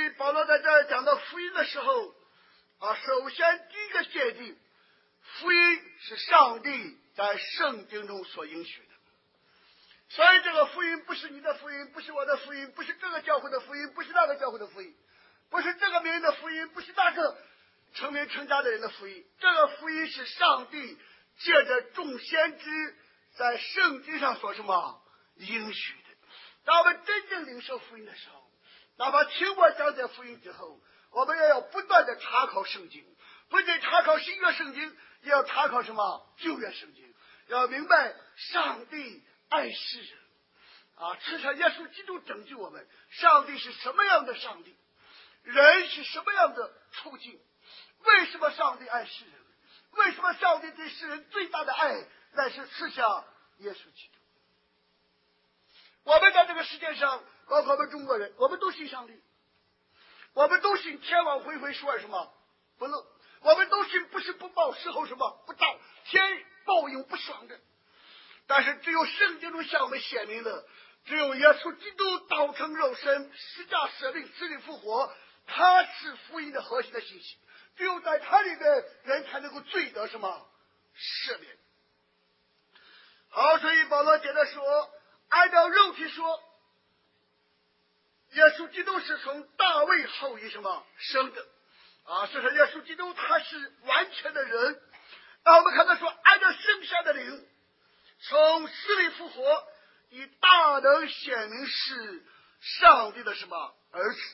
以保罗在这儿讲到福音的时候首先第一个界定，福音是上帝在圣经中所应许的。所以这个福音不是你的福音，不是我的福音，不是这个教会的福音，不是那个教会的福音，不是这个名人的福音，不是那个成名成家的人的福音。这个福音是上帝借着众先知在圣经上所什么应许的。当我们真正领受福音的时候，那么听我讲解福音之后，我们也要不断的查考圣经，不仅查考新约圣经，也要查考什么旧约圣经，要明白上帝爱世人赐下耶稣基督拯救我们。上帝是什么样的上帝？人是什么样的处境？为什么上帝爱世人？为什么上帝对世人最大的爱乃是赐下耶稣基督？我们在这个世界上，包括我们中国人，我们都信上帝，我们都信天网恢恢，疏而什么不漏，我们都信不是不报，时候什么不到，天报应不爽的。但是只有圣经中向我们显明的，只有耶稣基督道成肉身，十架舍命，死里复活，他是福音的核心的信息。只有在他里面，人才能够罪得什么赦免。好，所以保罗接着说，按照肉体说，耶稣基督是从大卫后裔什么生的所以说耶稣基督他是完全的人。那我们看到说，按照圣下的灵从死里复活，以大能显明是上帝的什么儿子。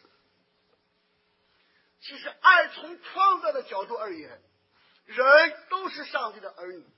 其实按从创造的角度而言，人都是上帝的儿女。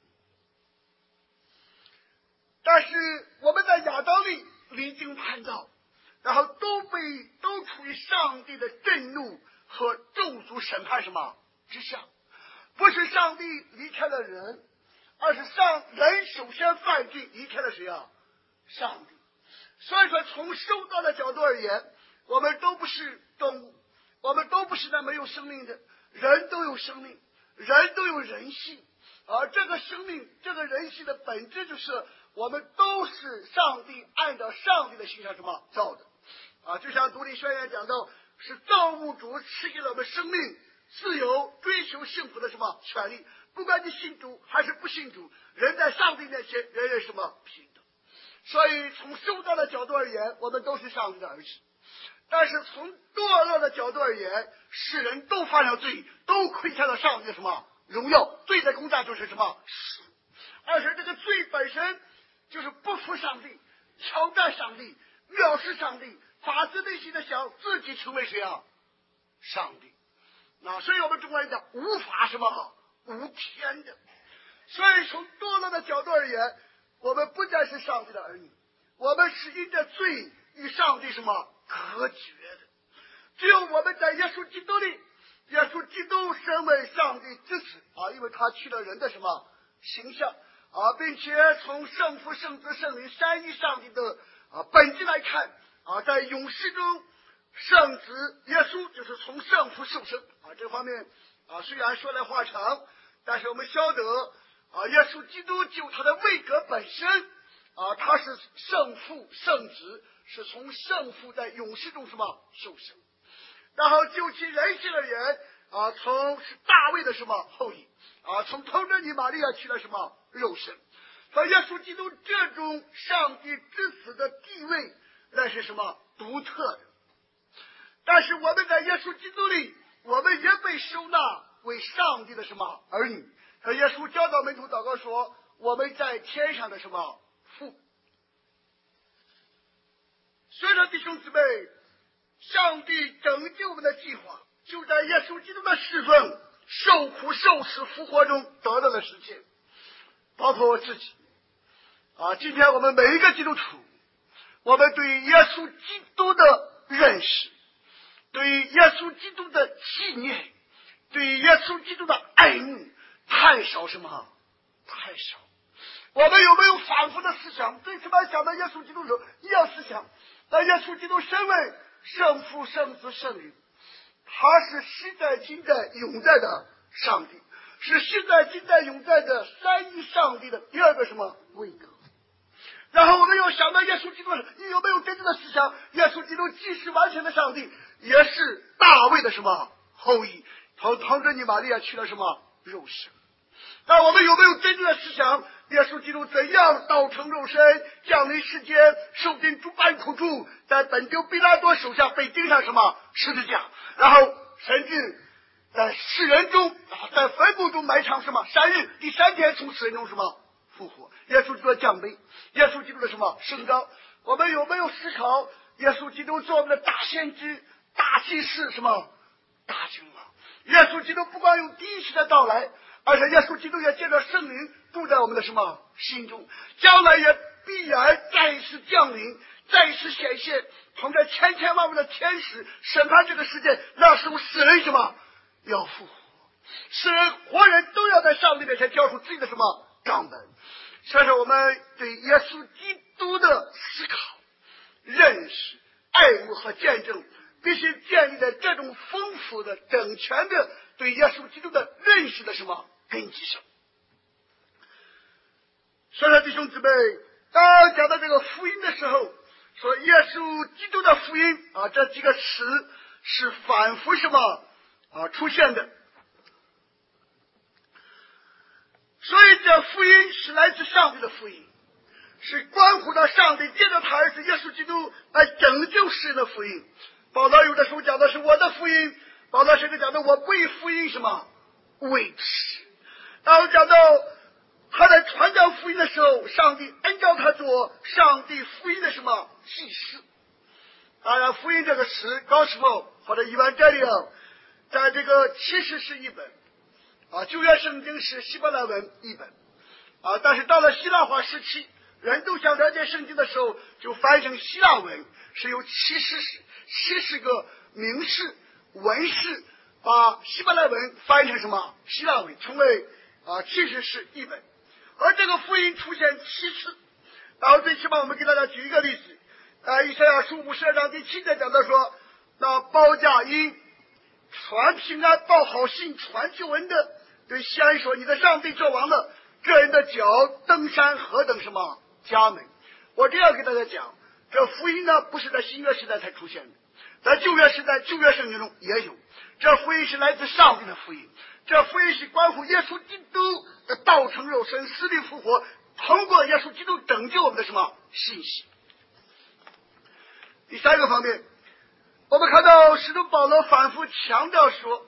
但是我们在亚当里离经叛道，然后都处于上帝的震怒和咒诅审判什么之下。不是上帝离开了人，而是人首先犯罪离开了谁上帝。所以说从受造的角度而言，我们都不是动物，我们都不是那没有生命的。人都有生命，人都有人性，而这个生命这个人性的本质就是我们都是上帝按照上帝的形象什么造的就像独立宣言讲到，是造物主赐给了我们生命、自由、追求幸福的什么权利。不管你信主还是不信主，人在上帝面前人人什么平等。所以从受造的角度而言，我们都是上帝的儿子。但是从堕落的角度而言，世人都犯了罪，都亏欠了上帝的什么荣耀。罪的工价就是什么死。而且这个罪本身就是不服上帝，挑战上帝，藐视上帝，发自内心的想自己成为谁上帝。所以我们中国人讲无法什么无天的。所以从堕落的角度而言，我们不再是上帝的儿女，我们是因着罪与上帝什么隔绝的。只有我们在耶稣基督里，耶稣基督身为上帝之子因为他取了人的什么形象并且从圣父、圣子、圣灵三一上帝的本质来看在永世中，圣子耶稣就是从圣父受生这方面虽然说来话长，但是我们晓得耶稣基督就他的位格本身他是圣父圣子，是从圣父在永世中什么受生。然后就其人性而言从是大卫的什么后裔从童贞女玛利亚取了什么肉身。所以耶稣基督这种上帝之子的地位那是什么独特的。但是我们在耶稣基督里，我们也被收纳为上帝的什么儿女。和耶稣教导门徒祷告说，我们在天上的什么父。所以说弟兄姊妹，上帝拯救我们的计划就在耶稣基督的侍奉、受苦受死复活中得到了实现。包括我自己今天我们每一个基督徒，我们对耶稣基督的认识，对耶稣基督的纪念，对耶稣基督的爱慕太少什么太少。我们有没有反复的思想？最起码想到耶稣基督的时候也要思想，那耶稣基督身为圣父、圣子、圣灵，他是实在今在永在的上帝，是现在今在永在的三一上帝的第二个什么位格。 然后我们又想到耶稣基督，你有没有真正的思想？耶稣基督既是完全的上帝，也是大卫的什么后裔？同着你玛利亚取了什么肉身？那我们有没有真正的思想？耶稣基督怎样道成肉身，降临世间，受尽诸般苦楚，在本丢彼拉多手下被钉上什么十字架，然后甚至在世人中，在坟墓中埋藏什么3日，第3天从死人中什么复活？耶稣基督的降杯，耶稣基督的什么升高？我们有没有思考？耶稣基督做我们的大先知、大祭司，什么大君王？耶稣基督不光有第一次的到来，而且耶稣基督也借着圣灵住在我们的什么心中，将来也必然再一次降临，再一次显现，同着千千万万的天使审判这个世界。那时候死人什么要复活，死人活人都要在上帝面前交出自己的什么账本。所以说我们对耶稣基督的思考、认识、爱慕和见证，必须建立在这种丰富的整全的对耶稣基督的认识的什么根基上。所以说弟兄姊妹，当讲到这个福音的时候，说耶稣基督的福音这几个词是反复什么出现的。所以这福音是来自上帝的福音，是关乎到上帝借着他儿子耶稣基督来拯救世人的福音。保罗有的时候讲的是我的福音，保罗甚至讲的我不以福音什么为耻。当讲到他在传讲福音的时候，上帝恩召他做上帝福音的什么祭司。当然福音这个词 gospel 或者 evangelion 在这个其实是一本旧约圣经是希伯来文译本但是到了希腊化时期，人都想了解圣经的时候，就翻译成希腊文，是由70个名士文士把希伯来文翻译成什么希腊文，成为其实是译本。而这个福音出现7次，然后最起码我们给大家举一个例子以赛亚书52章第7节讲到说，那报佳音、传平安、报好信、传救恩的，对西安说，你的上帝作王了，这人的脚登山何等什么家门。我这样给大家讲，这福音呢不是在新约时代才出现的，在旧约时代旧约圣经中也有。这福音是来自上帝的福音，这福音是关乎耶稣基督的道成肉身、死里复活，通过耶稣基督拯救我们的什么信息。第3个方面，我们看到使徒保罗反复强调说，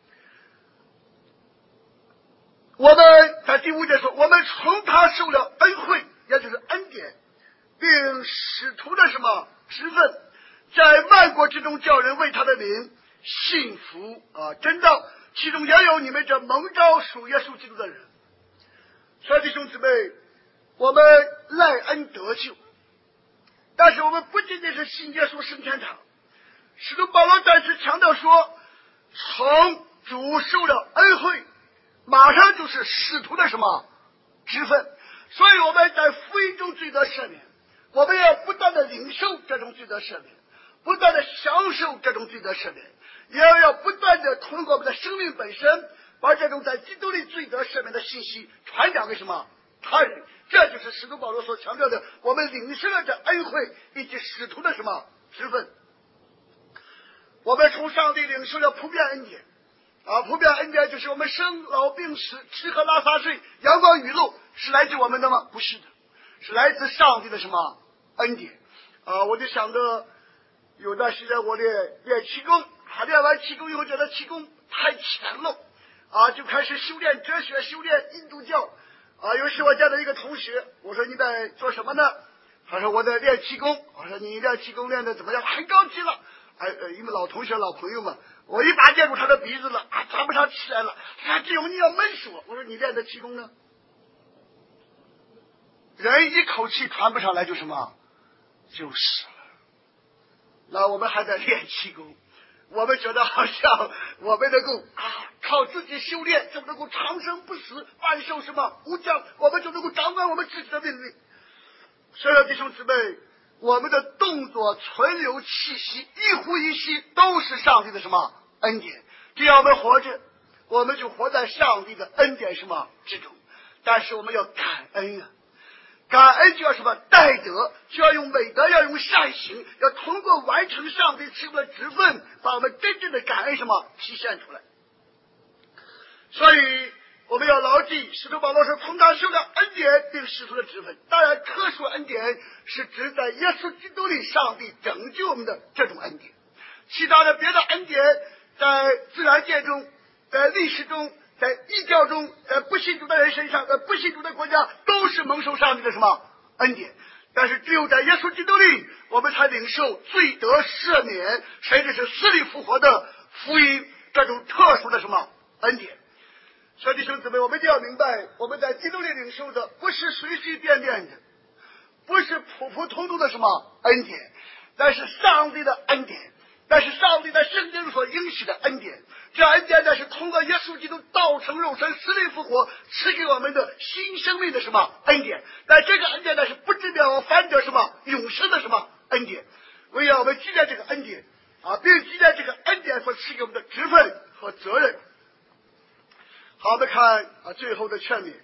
我们在第5节说，我们从他受了恩惠，也就是恩典，并使徒的什么职分，在万国之中叫人为他的名信服真道，其中也有你们这蒙召属耶稣基督的人。所以弟兄姊妹，我们赖恩得救，但是我们不仅仅是信耶稣升天堂。使徒保罗再次强调说，从主受了恩惠，马上就是使徒的什么职分。所以我们在福音中罪得赦免，我们要不断的领受这种罪得赦免，不断的享受这种罪得赦免，也要不断的通过我们的生命本身，把这种在基督里罪得赦免的信息传讲给什么他人。这就是使徒保罗所强调的，我们领受了这恩惠以及使徒的什么职分。我们从上帝领受了普遍恩典普遍恩典就是我们生老病死、吃喝拉撒睡、阳光雨露，是来自我们的吗？不是的，是来自上帝的什么恩典我就想着有段时间我练气功练完气功以后觉得气功太浅了就开始修炼哲学、修炼印度教有时我见到一个同学，我说你在做什么呢？他说我在练气功。我说你练气功练的怎么样？很高级了因为老同学老朋友嘛，我一把接住他的鼻子了喘不上气来了。他只有你要闷死我。我说你练的气功呢？人一口气喘不上来就什么就死了。那我们还在练气功，我们觉得好像我们能够靠自己修炼就能够长生不死、万寿什么无疆，我们就能够掌管我们自己的命运。所有弟兄姊妹，我们的动作、存留、气息、一呼一吸都是上帝的什么恩典。只要我们活着，我们就活在上帝的恩典什么之中。但是我们要感恩感恩就要什么？代德，就要用美德，要用善行，要通过完成上帝赐的职分，把我们真正的感恩什么体现出来。所以我们要牢记，使徒保罗说，从他受的恩典并使徒的职分。当然，特殊恩典是指在耶稣基督里上帝拯救我们的这种恩典。其他的别的恩典，在自然界中，在历史中，在异教中，在不信主的人身上，在不信主的国家，都是蒙受上帝的什么恩典。但是只有在耶稣基督里，我们才领受罪得赦免，甚至是死里复活的福音，这种特殊的什么恩典。所以弟兄姊妹，我们一定要明白，我们在基督里领受的不是随随便便的，不是普普通通的什么恩典，那是上帝的恩典，那是上帝在圣经所应许的恩典。这恩典呢，是通过耶稣基督道成肉身、死里复活，赐给我们的新生命的什么恩典。但这个恩典呢，是不至灭亡反得什么永生的什么恩典。为了我们纪念这个恩典并纪念这个恩典所赐给我们的职分和责任。好，我们看最后的劝勉。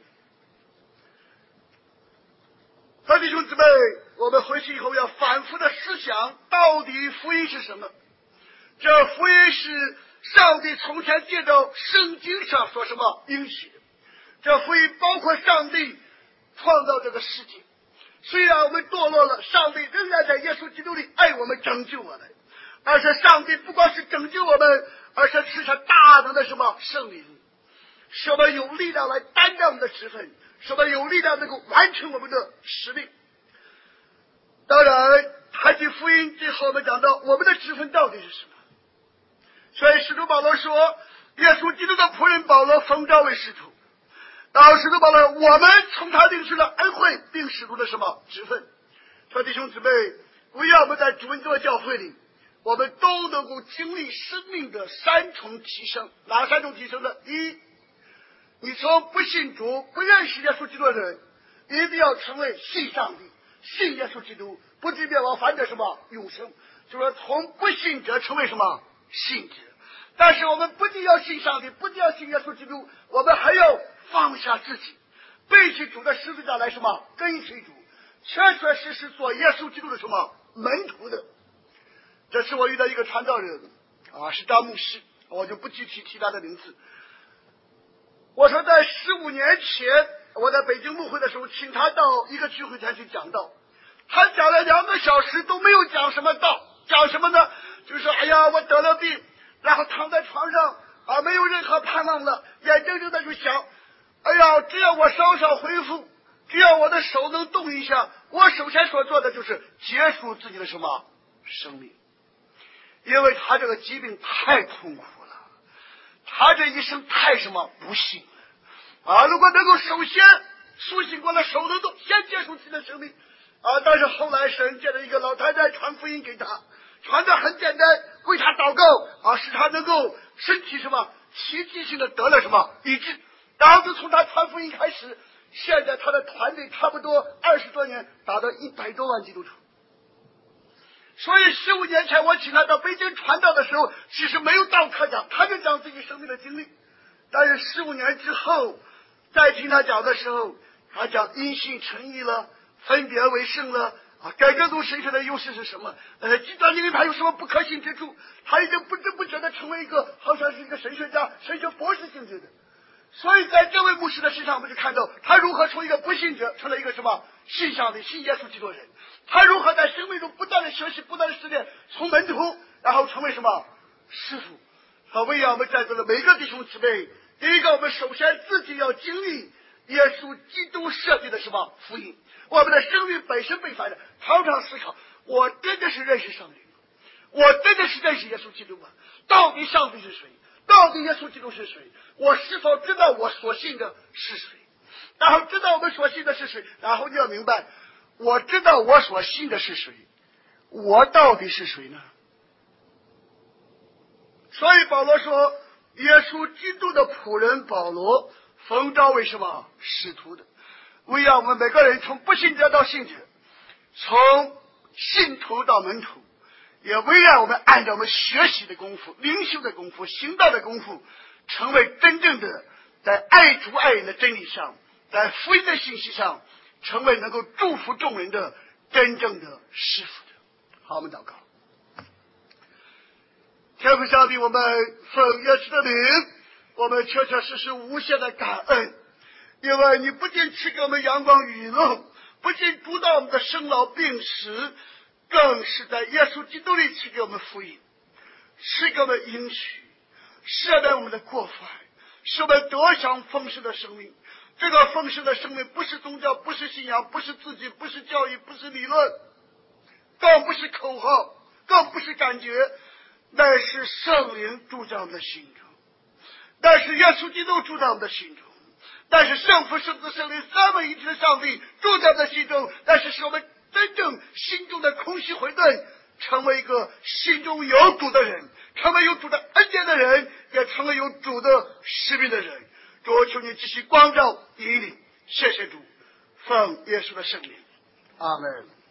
弟兄姊妹，我们回去以后要反复的思想，到底福音是什么？这福音是上帝从前借着圣经上所什么应许的。这福音包括上帝创造这个世界，虽然我们堕落了，上帝仍然在耶稣基督里爱我们，拯救我们。而且上帝不光是拯救我们，而且赐下大能的什么圣灵，使我们有力量来担当我们的职分，使我们有力量能够完成我们的使命。当然谈起福音，最后我们讲到我们的职分到底是什么。所以使徒保罗说，耶稣基督的仆人保罗奉召为使徒。然后使徒保罗，我们从他领受了恩惠并使徒的什么职分。所以弟兄姊妹，唯要我们在主恩的教会里，我们都能够经历生命的三重提升。哪三种提升呢？一，你从不信主、不认识耶稣基督的人，一定要成为信上帝、信耶稣基督，不至灭亡反得什么永生。就说从不信者成为什么信者。但是我们不仅要信上帝，不仅要信耶稣基督，我们还要放下自己，背起主的十字架来什么跟随主，确确实实做耶稣基督的什么门徒的。这是我遇到一个传道人是张牧师，我就不具体提他的名字。我说在15年前，我在北京牧会的时候，请他到一个聚会前去讲道，他讲了2个小时都没有讲什么道。讲什么呢？就是说，哎呀，我得了病，然后躺在床上没有任何盼望了，眼睁睁的就想，哎呀，只要我稍稍恢复，只要我的手能动一下，我首先所做的就是结束自己的什么生命。因为他这个疾病太痛苦了，他这一生太什么不幸了如果能够首先苏醒过来，手能动，先结束自己的生命但是后来神借着一个老太太传福音给他，传的很简单，为他祷告使他能够身体什么奇迹性的得了什么医治。然后自从他传福音开始，现在他的团队差不多20多年达到100多万基督徒。所以15年前我请他到北京传道的时候，其实没有道可讲，他就讲自己生命的经历。但是15年之后再听他讲的时候，他讲因信称义了，分别为圣了改革宗神学的优势是什么？极端灵派有什么不可信之处？他已经不知不觉的成为一个好像是一个神学家、神学博士性质的。所以在这位牧师的身上，我们就看到他如何从一个不信者成了一个什么信上帝、信耶稣基督的人。他如何在生命中不断的学习、不断的实践，从门徒然后成为什么师傅。为了我们在座的每个弟兄姊妹，第一个，我们首先自己要经历耶稣基督设计的什么福音。我们的生命本身被反的，常常思考，我真的是认识上帝吗？我真的是认识耶稣基督吗？到底上帝是谁？到底耶稣基督是谁？我是否知道我所信的是谁？然后知道我们所信的是谁，然后你要明白，我知道我所信的是谁，我到底是谁呢？所以保罗说，耶稣基督的仆人保罗奉召为什么使徒的，为让我们每个人从不信者到信者，从信徒到门徒，也为让我们按照我们学习的功夫、灵修的功夫、行道的功夫，成为真正的在爱主爱人的真理上，在福音的信息上成为能够祝福众人的真正的师傅的。好，我们祷告。天父上帝，我们奉耶稣的名，我们确确实实无限的感恩，因为你不仅赐给我们阳光雨露，不仅主导我们的生老病死，更是在耶稣基督里赐给我们福音，赐给我们应许，赦免我们的过犯，使我们得享丰盛的生命。这个丰盛的生命不是宗教，不是信仰，不是自己，不是教育，不是理论，更不是口号，更不是感觉，乃是圣灵住在我们的心中，但是耶稣基督住在我们的心中，但是圣父、圣子、圣灵三位一体的上帝住在我们的心中，但是使我们真正心中的空虚混沌成为一个心中有主的人，成为有主的恩典的人，也成为有主的使命的人。主，求你继续光照引领，谢谢主，奉耶稣的圣名，阿门。